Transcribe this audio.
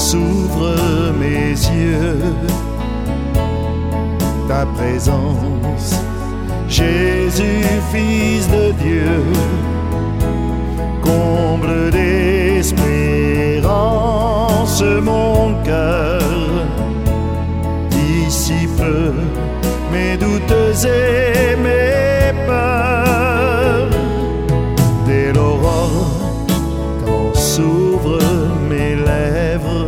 s'ouvre mes yeux. Ta présence, Jésus, Fils de Dieu, comble d'espérance mon cœur, dissipe mes doutes et mes peurs.